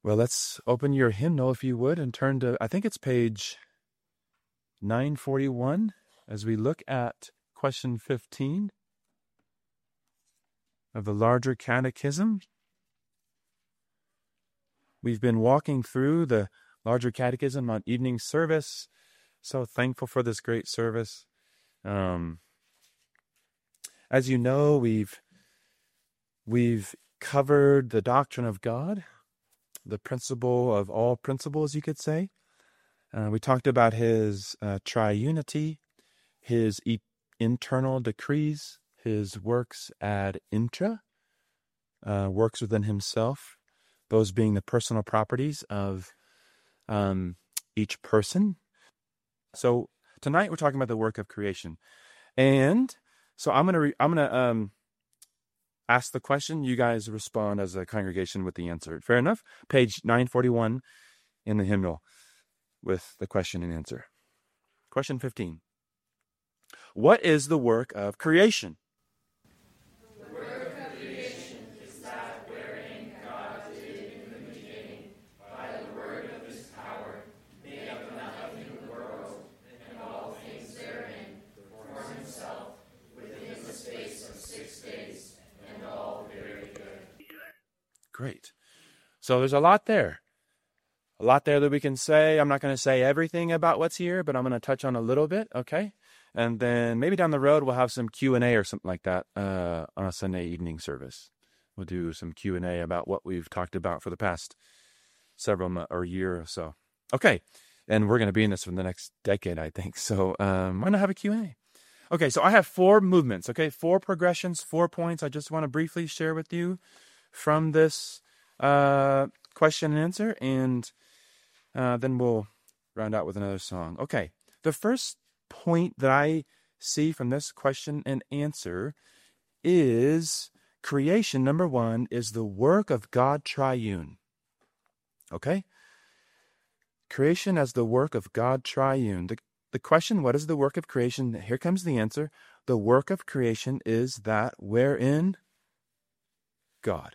Well, let's open your hymnal, if you would, and turn to, I think it's page 941, as we look at question 15 of the larger catechism. We've been walking through the larger catechism on evening service. So thankful for this great service. As you know, we've covered the doctrine of God, the principle of all principles, you could say. We talked about his triunity, his internal decrees, his works ad intra, works within himself, those being the personal properties of each person. So tonight we're talking about the work of creation, and so I'm gonna ask the question. You guys respond as a congregation with the answer. Fair enough? Page 941 in the hymnal with the question and answer. Question 15. What is the work of creation? The work of creation is that wherein God did in the beginning, by the word of his power, make of nothing the world, and all things therein, for himself, within the space of 6 days, and all very good. Great. So there's a lot there. A lot there that we can say. I'm not going to say everything about what's here, but I'm going to touch on a little bit, okay? And then maybe down the road we'll have some Q&A or something like that on a Sunday evening service. We'll do some Q&A about what we've talked about for the past several months or year or so. Okay, and we're going to be in this for the next decade, I think. So why not have a Q&A? Okay, so I have 4 movements, okay? 4 progressions, 4 points I just want to briefly share with you from this question and answer, and then we'll round out with another song. Okay, the first point that I see from this question and answer is creation, number 1, is the work of God triune. Okay? Creation as the work of God triune. The question, what is the work of creation? Here comes the answer. The work of creation is that wherein God.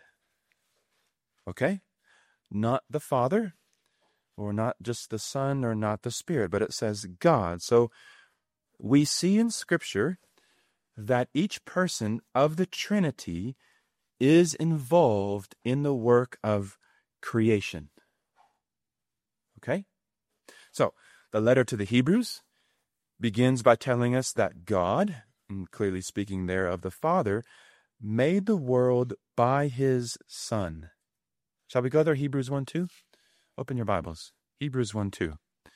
Okay? Not the Father, or not just the Son, or not the Spirit, but it says God. So we see in Scripture that each person of the Trinity is involved in the work of creation. Okay? So the letter to the Hebrews begins by telling us that God, and clearly speaking there of the Father, made the world by his Son. Shall we go there? Hebrews 1:2? Open your Bibles. Hebrews 1:2.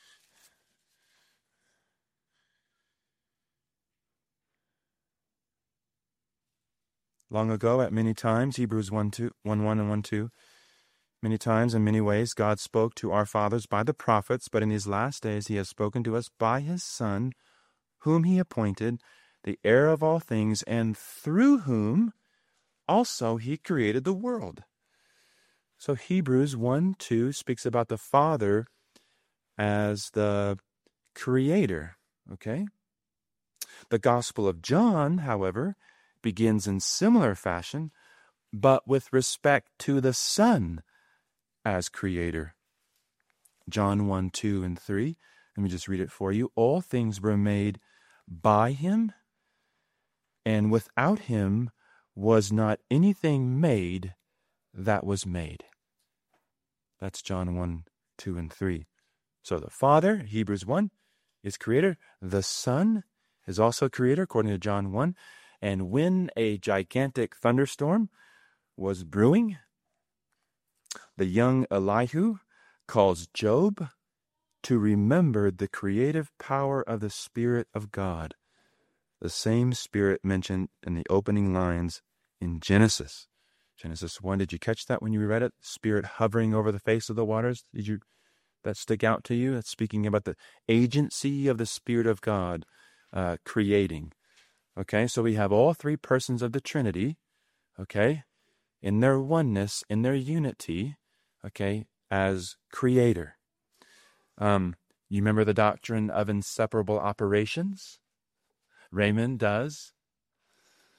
Long ago, at many times, Hebrews 1:1 and 1:2. Many times and many ways God spoke to our fathers by the prophets, but in these last days he has spoken to us by his Son, whom he appointed, the heir of all things, and through whom also he created the world. So Hebrews 1:2 speaks about the Father as the creator, okay? The Gospel of John, however, begins in similar fashion, but with respect to the Son as creator. John 1:2 and 3. Let me just read it for you. All things were made by him, and without him was not anything made that was made. That's John 1:2 and 3. So the Father, Hebrews 1, is creator. The Son is also creator, according to John 1. And when a gigantic thunderstorm was brewing, the young Elihu calls Job to remember the creative power of the Spirit of God, the same Spirit mentioned in the opening lines in Genesis. Genesis 1, did you catch that when you read it? Spirit hovering over the face of the waters. Did that stick out to you? It's speaking about the agency of the Spirit of God creating. Okay, so we have all 3 persons of the Trinity, okay, in their oneness, in their unity, okay, as creator. You remember the doctrine of inseparable operations? Raymond does.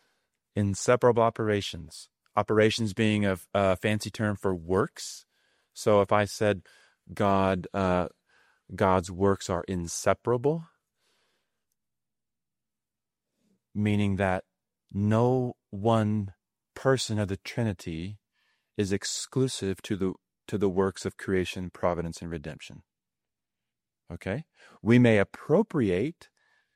Inseparable operations. Operations being a fancy term for works. So if I said God's works are inseparable, meaning that no one person of the Trinity is exclusive to the works of creation, providence, and redemption. Okay? We may appropriate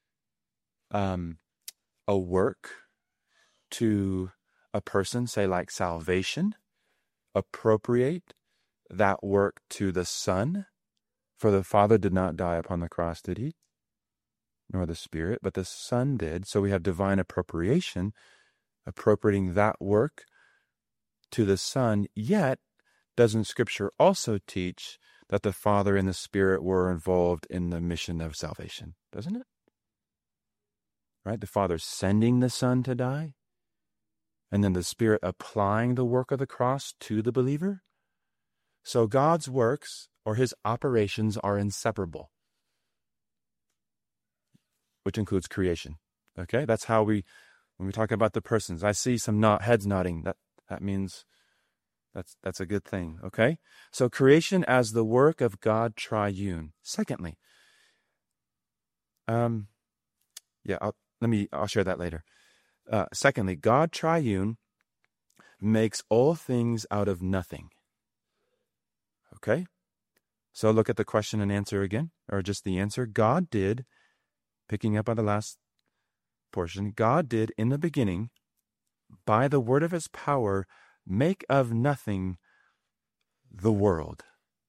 a work to a person, say like salvation, appropriate that work to the Son, for the Father did not die upon the cross, did he? Nor the Spirit, but the Son did. So we have divine appropriation, appropriating that work to the Son. Yet, doesn't Scripture also teach that the Father and the Spirit were involved in the mission of salvation? Doesn't it? Right? The Father sending the Son to die, and then the Spirit applying the work of the cross to the believer. So God's works, or his operations, are inseparable, which includes creation. Okay? That's how when we talk about the persons, I see some heads nodding. That means that's a good thing. Okay? So creation as the work of God triune. Secondly, I'll share that later. Secondly, God triune makes all things out of nothing. Okay? So look at the question and answer again, or just the answer. God did, picking up on the last portion, God did in the beginning, by the word of his power, make of nothing the world.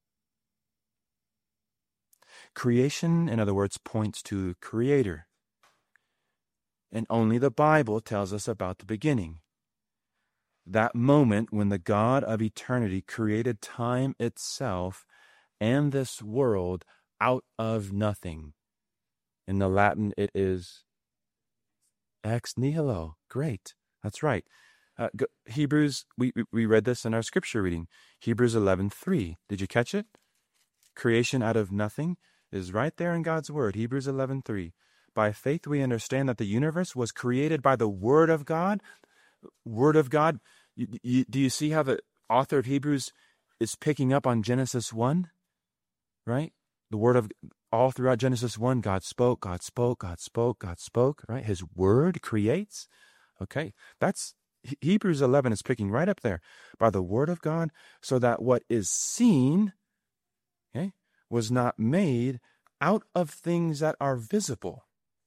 Creation, in other words, points to the Creator. And only the Bible tells us about the beginning. That moment when the God of eternity created time itself and this world out of nothing. In the Latin, it is ex nihilo. Great. That's right. Hebrews, we read this in our scripture reading. Hebrews 11:3. Did you catch it? Creation out of nothing is right there in God's word. Hebrews 11:3. By faith we understand that the universe was created by the Word of God. Word of God. Do you see how the author of Hebrews is picking up on Genesis 1? Right? The Word of, all throughout Genesis 1, God spoke, God spoke, God spoke, God spoke. Right? His Word creates. Okay? That's, Hebrews 11 is picking right up there. By the Word of God, so that what is seen, okay, was not made out of things that are visible.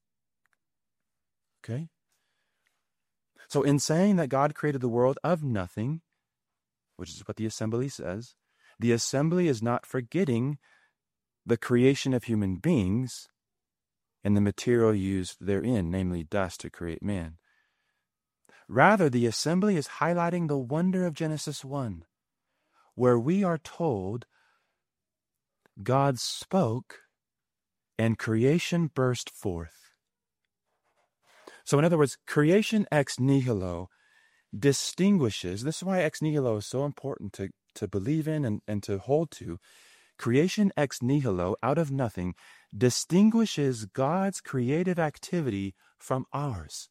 Okay? So in saying that God created the world of nothing, which is what the assembly says, the assembly is not forgetting the creation of human beings and the material used therein, namely dust to create man. Rather, the assembly is highlighting the wonder of Genesis 1, where we are told God spoke and creation burst forth. So in other words, creation ex nihilo distinguishes, this is why ex nihilo is so important to believe in and to hold to. Creation ex nihilo, out of nothing, distinguishes God's creative activity from ours.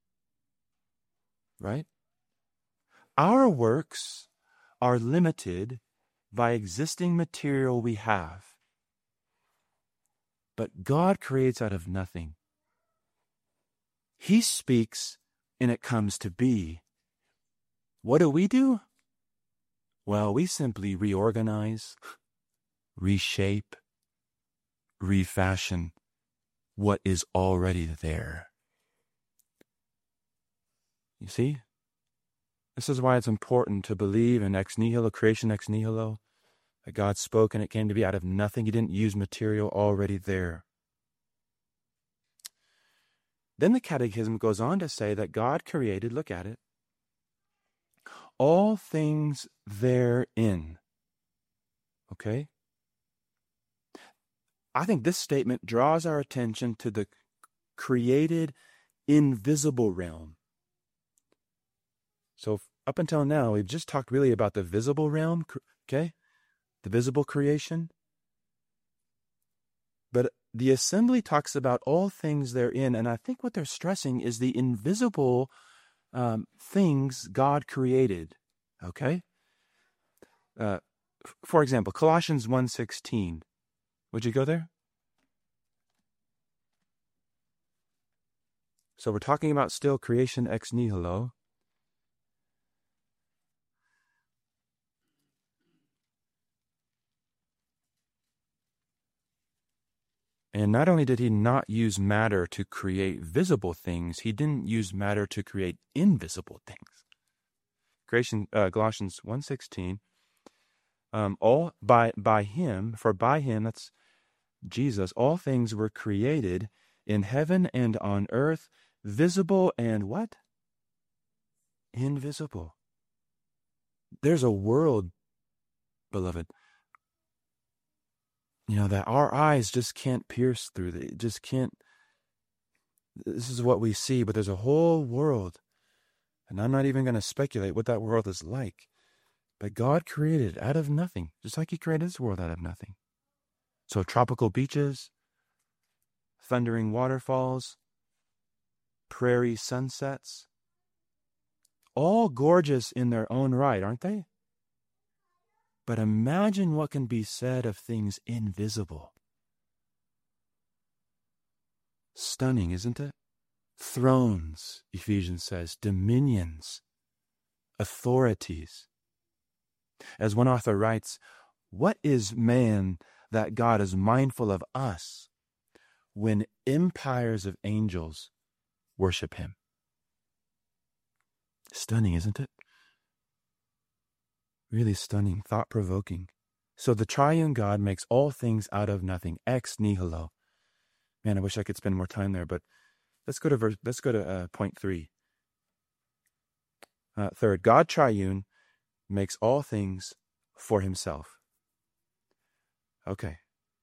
Right? Our works are limited by existing material we have. But God creates out of nothing. He speaks and it comes to be. What do? Well, we simply reorganize, reshape, refashion what is already there. You see? This is why it's important to believe in ex nihilo, creation ex nihilo, that God spoke and it came to be out of nothing. He didn't use material already there. Then the Catechism goes on to say that God created, look at it, all things therein. Okay? I think this statement draws our attention to the created invisible realm. So up until now, we've just talked really about the visible realm, okay? The visible creation. But the assembly talks about all things therein, and I think what they're stressing is the invisible things God created, okay? For example, Colossians 1:16. Would you go there? So we're talking about still creation ex nihilo. And not only did he not use matter to create visible things, he didn't use matter to create invisible things. Colossians 1:16. All by him, for by him, that's Jesus, all things were created in heaven and on earth, visible and what? Invisible. There's a world, beloved, that our eyes just can't pierce through. Just can't. This is what we see, but there's a whole world. And I'm not even going to speculate what that world is like. But God created it out of nothing, just like he created this world out of nothing. So tropical beaches, thundering waterfalls, prairie sunsets, all gorgeous in their own right, aren't they? But imagine what can be said of things invisible. Stunning, isn't it? Thrones, Ephesians says, dominions, authorities. As one author writes, what is man that God is mindful of us when empires of angels worship him? Stunning, isn't it? Really stunning, thought-provoking. So the triune God makes all things out of nothing, ex nihilo. Man, I wish I could spend more time there, but let's go to point 3. Third, God triune makes all things for himself. Okay.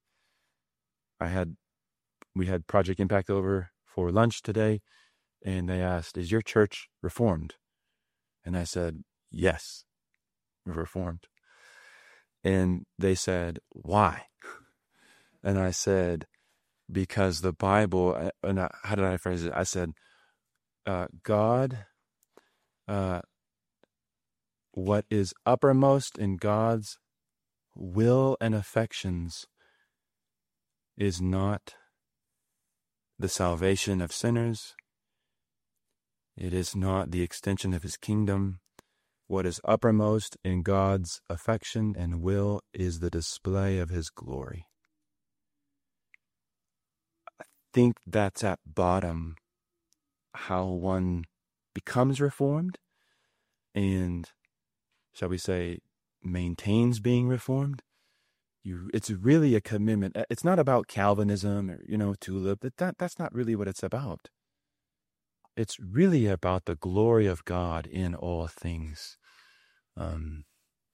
We had Project Impact over for lunch today, and they asked, is your church Reformed? And I said, yes, we're Reformed. And they said, why? And I said, because the Bible, how did I phrase it? I said, God, what is uppermost in God's will and affections is not the salvation of sinners. It is not the extension of his kingdom. What is uppermost in God's affection and will is the display of his glory. I think that's at bottom how one becomes Reformed and, shall we say, maintains being Reformed. It's really a commitment. It's not about Calvinism or, tulip. That's not really what it's about. It's really about the glory of God in all things. And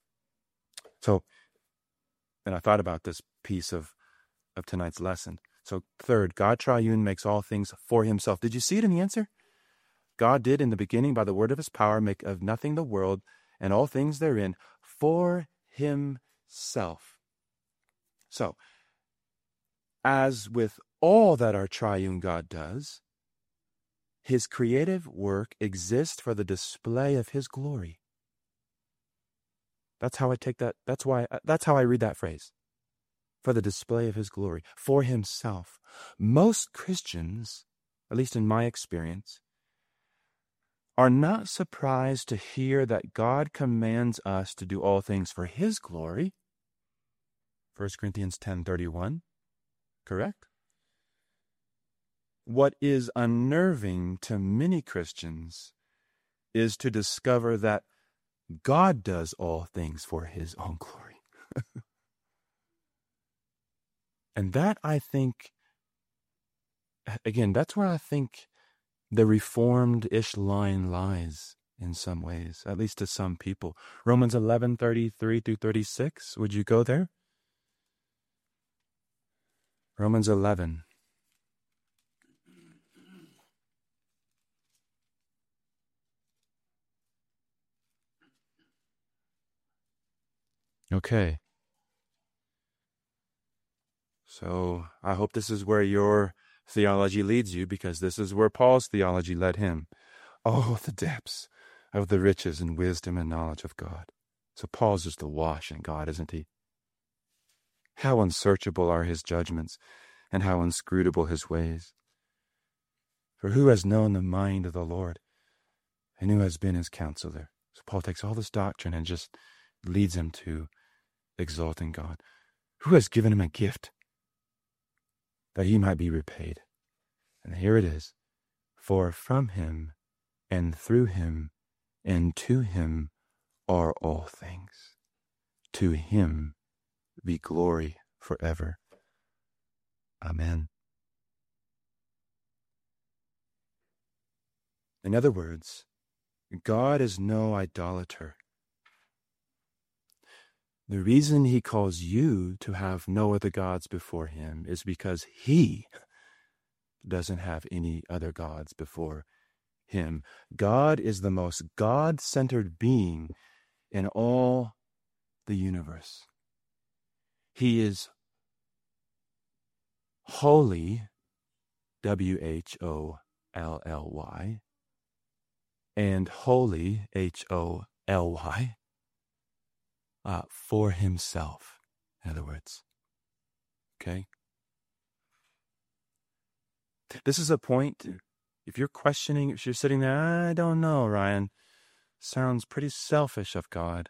I thought about this piece of tonight's lesson. So third, God triune makes all things for himself. Did you see it in the answer? God did in the beginning by the word of his power make of nothing the world and all things therein for himself. So, as with all that our triune God does, his creative work exists for the display of his glory. That's how I take that. That's how I read that phrase. For the display of his glory, for himself. Most Christians, at least in my experience, are not surprised to hear that God commands us to do all things for his glory. 1 Corinthians 10:31, correct? What is unnerving to many Christians is to discover that God does all things for his own glory. And that, I think, again, that's where I think the Reformed-ish line lies in some ways, at least to some people. Romans 11:33-36, would you go there? Romans 11. Okay. So I hope this is where your theology leads you, because this is where Paul's theology led him. Oh, the depths of the riches and wisdom and knowledge of God. So Paul's just awash in God, isn't he? How unsearchable are his judgments, and how inscrutable his ways. For who has known the mind of the Lord, and who has been his counselor? So Paul takes all this doctrine and just leads him to exalting God. Who has given him a gift that he might be repaid? And here it is. For from him and through him and to him are all things. To him be glory forever. Amen. In other words, God is no idolater. The reason he calls you to have no other gods before him is because he doesn't have any other gods before him. God is the most God-centered being in all the universe. He is holy, W-H-O-L-L-Y, and holy, H-O-L-Y, for himself, in other words. Okay? This is a point, if you're questioning, if you're sitting there, I don't know, Ryan, sounds pretty selfish of God.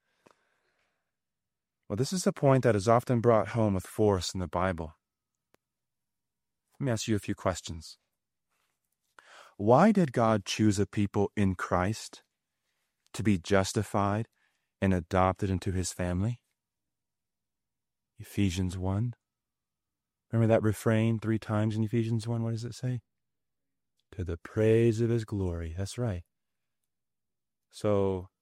Well, this is a point that is often brought home with force in the Bible. Let me ask you a few questions. Why did God choose a people in Christ to be justified and adopted into his family? Ephesians 1. Remember that refrain 3 times in Ephesians 1? What does it say? To the praise of his glory. That's right. So,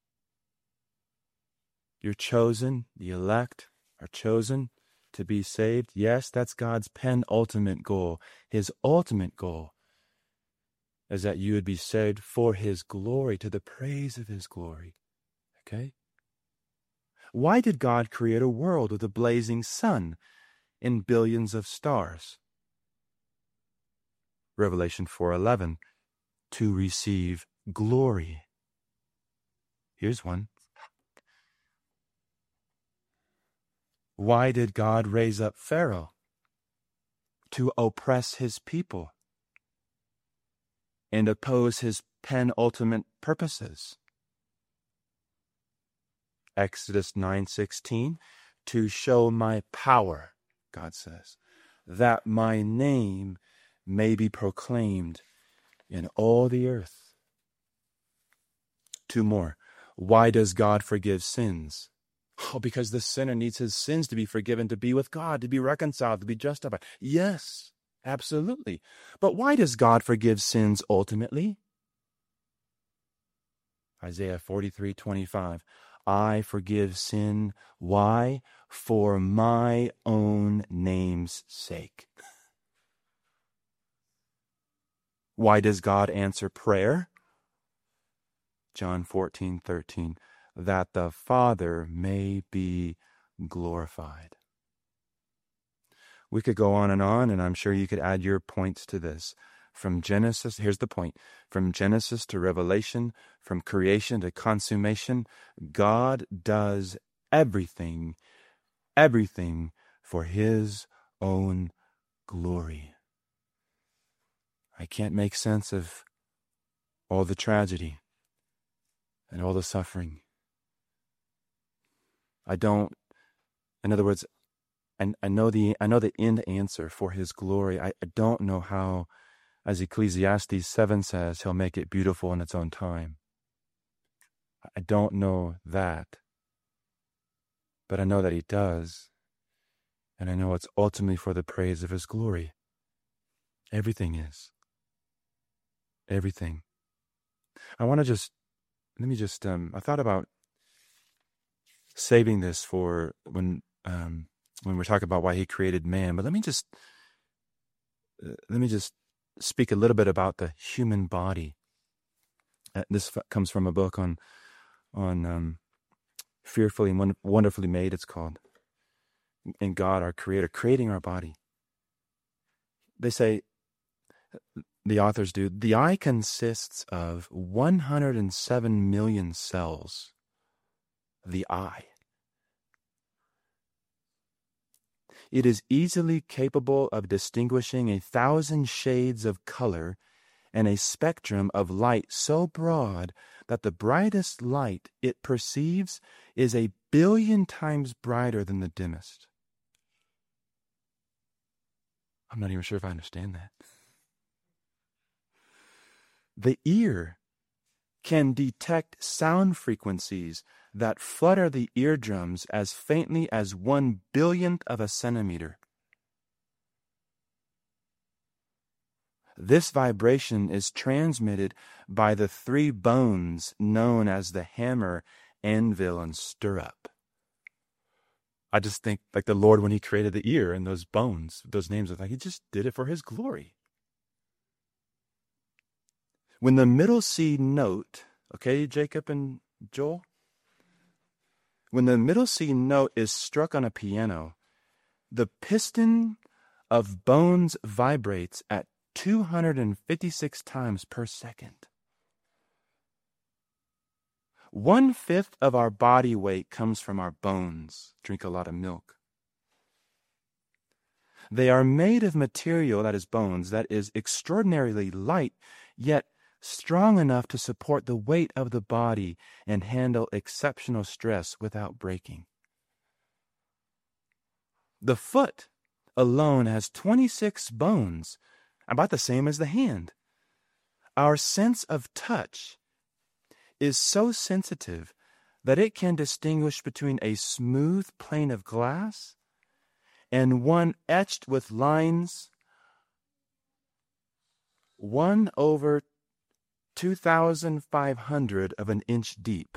you're chosen, the elect are chosen to be saved. Yes, that's God's penultimate goal. His ultimate goal is that you would be saved for his glory, to the praise of his glory. Okay? Why did God create a world with a blazing sun and billions of stars? Revelation 4:11, to receive glory. Here's one. Why did God raise up Pharaoh? To oppress his people and oppose his penultimate purposes. Exodus 9:16, to show my power, God says, that my name may be proclaimed in all the earth. 2 more. Why does God forgive sins? Oh, because the sinner needs his sins to be forgiven, to be with God, to be reconciled, to be justified. Yes, absolutely. But why does God forgive sins ultimately? Isaiah 43:25. I forgive sin. Why? For my own name's sake. Why does God answer prayer? John 14:13. That the Father may be glorified. We could go on, and I'm sure you could add your points to this. From Genesis, here's the point. From Genesis to Revelation, from creation to consummation, God does everything for his own glory. I can't make sense of all the tragedy and all the suffering. I don't, in other words, I know the end answer for his glory. I don't know how, as Ecclesiastes 7 says, he'll make it beautiful in its own time. I don't know that. But I know that he does. And I know it's ultimately for the praise of his glory. Everything is. Everything. I thought about saving this for when we're talking about why he created man, but let me just speak a little bit about the human body. This comes from a book on Fearfully and Wonderfully Made, it's called. And God, our creator, creating our body. They say, the authors do, the eye consists of 107 million cells. the eye. It is easily capable of distinguishing 1,000 shades of color and a spectrum of light so broad that the brightest light it perceives is 1 billion times brighter than the dimmest. I'm not even sure if I understand that. The ear can detect sound frequencies that flutter the eardrums as faintly as 1 billionth of a centimeter. This vibration is transmitted by the 3 bones known as the hammer, anvil, and stirrup. I just think like the Lord, when he created the ear and those bones, those names, he just did it for his glory. When the middle C note, okay, Jacob and Joel? When the middle C note is struck on a piano, the piston of bones vibrates at 256 times per second. 1/5 of our body weight comes from our bones. Drink a lot of milk. They are made of material, that is bones, that is extraordinarily light, yet strong enough to support the weight of the body and handle exceptional stress without breaking. The foot alone has 26 bones, about the same as the hand. Our sense of touch is so sensitive that it can distinguish between a smooth plane of glass and one etched with lines 1/2500 of an inch deep.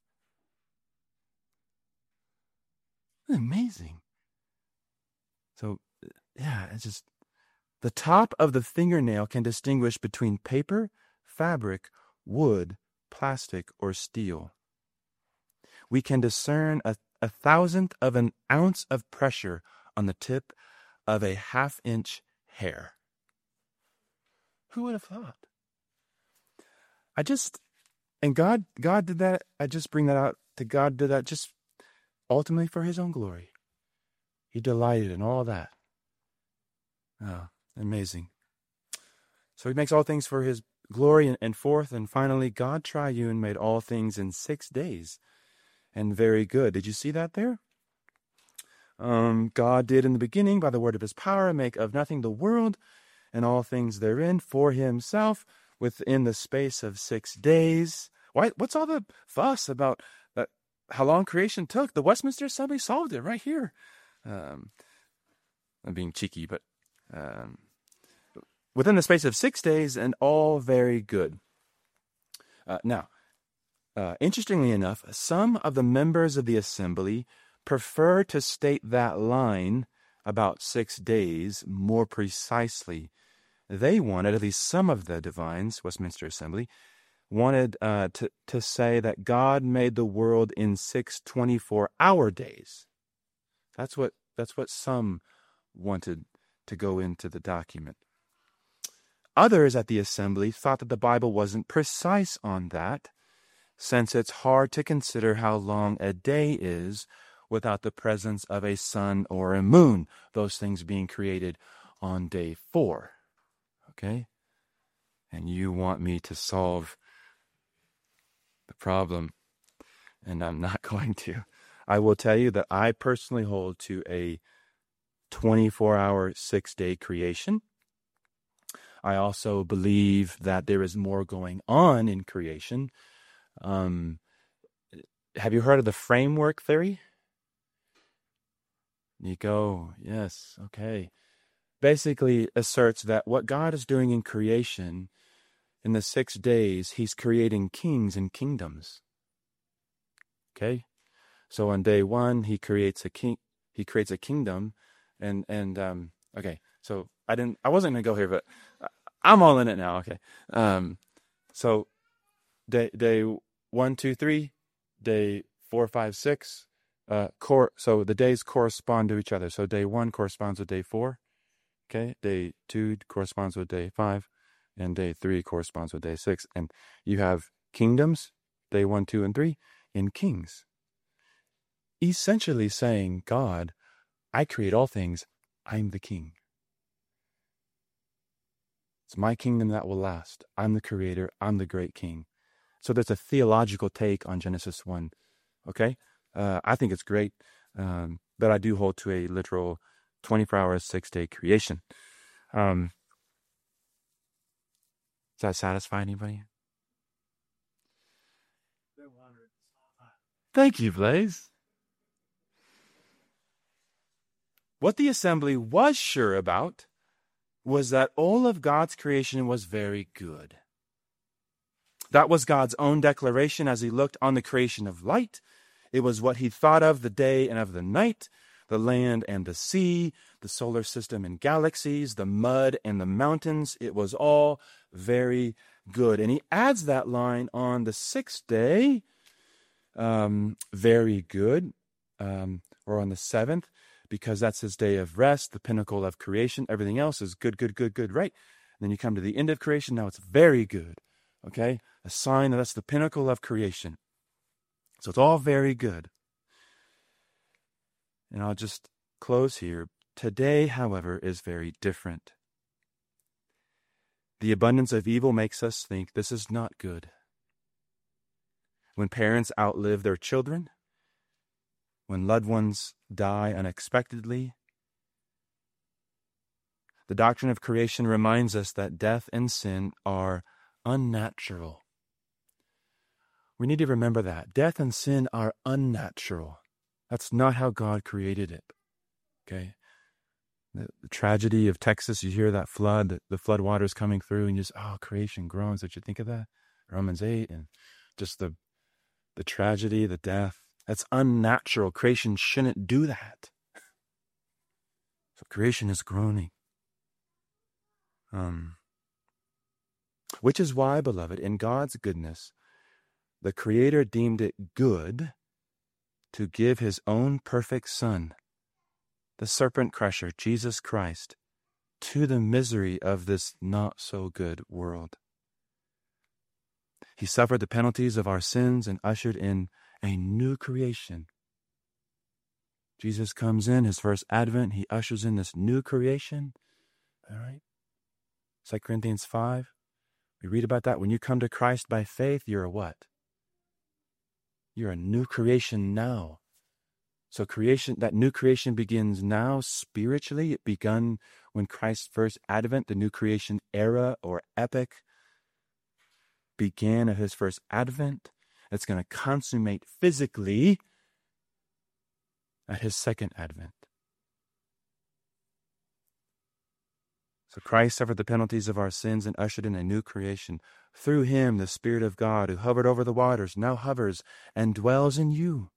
Amazing. So, yeah, it's just the top of the fingernail can distinguish between paper, fabric, wood, plastic, or steel. We can discern a 1,000th of an ounce of pressure on the tip of a 1/2 inch hair. Who would have thought? And God did that. I just bring that out to God did that just ultimately for his own glory. He delighted in all that. Oh, amazing. So he makes all things for his glory. And fourth and finally, God triune made all things in 6 days, and very good. Did you see that there? God did in the beginning, by the word of his power, make of nothing the world and all things therein for himself within the space of 6 days. What's all the fuss about how long creation took? The Westminster Assembly solved it right here. I'm being cheeky, but within the space of 6 days, and all very good. Now, interestingly enough, some of the members of the assembly prefer to state that line about 6 days more precisely. They wanted, at least some of the divines, Westminster Assembly, wanted to say that God made the world in 6 24-hour days. That's what some wanted to go into the document. Others at the assembly thought that the Bible wasn't precise on that, since it's hard to consider how long a day is without the presence of a sun or a moon, those things being created on day 4. Okay? And you want me to solve the problem, and I'm not going to. I will tell you that I personally hold to a 24-hour, 6-day creation. I also believe that there is more going on in creation. Have you heard of the framework theory? Nico, yes, okay. Basically asserts that what God is doing in creation, in the 6 days, he's creating kings and kingdoms. Okay? So on day 1, he creates a kingdom, and okay. So I wasn't gonna go here, but I'm all in it now. Okay. So day 1, 2, 3, day 4, 5, 6. So the days correspond to each other. So day 1 corresponds with day 4. Okay. Day 2 corresponds with day 5, and day 3 corresponds with day 6. And you have kingdoms, day 1, 2, and 3, and kings. essentially saying, God, I create all things. I'm the king. It's my kingdom that will last. I'm the creator. I'm the great king. So there's a theological take on Genesis 1. Okay? I think it's great. But I do hold to a literal 24-hour, 6-day creation. Does that satisfy anybody? Thank you, Blaze. What the assembly was sure about was that all of God's creation was very good. That was God's own declaration as he looked on the creation of light. It was what he thought of the day and of the night, the land and the sea, the solar system and galaxies, the mud and the mountains. It was all very good. And he adds that line on the sixth day, very good, or on the seventh, because that's his day of rest, the pinnacle of creation. Everything else is good, good, good, good, right? And then you come to the end of creation. Now it's very good, okay? A sign that that's the pinnacle of creation. So it's all very good. And I'll just close here. Today, however, is very different. The abundance of evil makes us think this is not good. When parents outlive their children, when loved ones die unexpectedly, the doctrine of creation reminds us that death and sin are unnatural. We need to remember that. Death and sin are unnatural. That's not how God created it. Okay? The tragedy of Texas, you hear that flood, the flood waters coming through, and you just, creation groans. Did you think of that? Romans 8, and just the tragedy, the death. That's unnatural. Creation shouldn't do that. So creation is groaning. Which is why, beloved, in God's goodness, the Creator deemed it good to give his own perfect Son, the serpent crusher, Jesus Christ, to the misery of this not-so-good world. He suffered the penalties of our sins and ushered in a new creation. Jesus comes in, his first advent, he ushers in this new creation. All right? 2 Corinthians 5, we read about that. When you come to Christ by faith, you're a what? You're a new creation now. So that new creation begins now spiritually. It begun when Christ's first advent, the new creation era or epoch began at his first advent. It's going to consummate physically at his second advent. So Christ suffered the penalties of our sins and ushered in a new creation. Through him, the Spirit of God, who hovered over the waters, now hovers and dwells in you.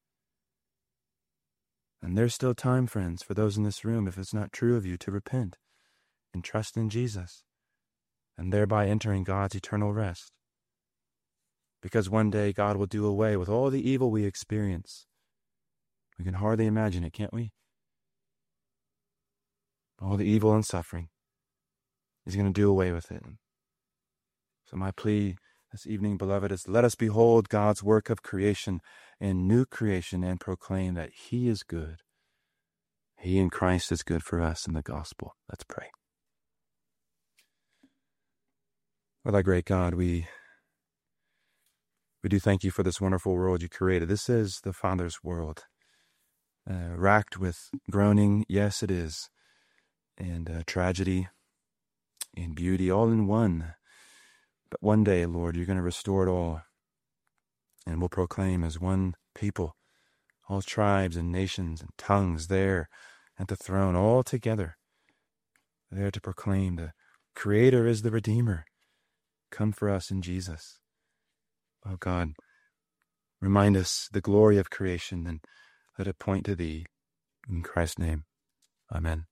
And there's still time, friends, for those in this room, if it's not true of you, to repent and trust in Jesus, and thereby entering God's eternal rest. Because one day God will do away with all the evil we experience. We can hardly imagine it, can't we? All the evil and suffering. He's going to do away with it. So my plea this evening, beloved, is let us behold God's work of creation and new creation and proclaim that he is good. He in Christ is good for us in the gospel. Let's pray. Well, our great God, we do thank you for this wonderful world you created. This is the Father's world, racked with groaning. Yes, it is. And tragedy and beauty all in one. But one day, Lord, you're going to restore it all. And we'll proclaim as one people, all tribes and nations and tongues there at the throne, all together, there to proclaim the Creator is the Redeemer. Come for us in Jesus. Oh God, remind us the glory of creation and let it point to thee. In Christ's name, amen.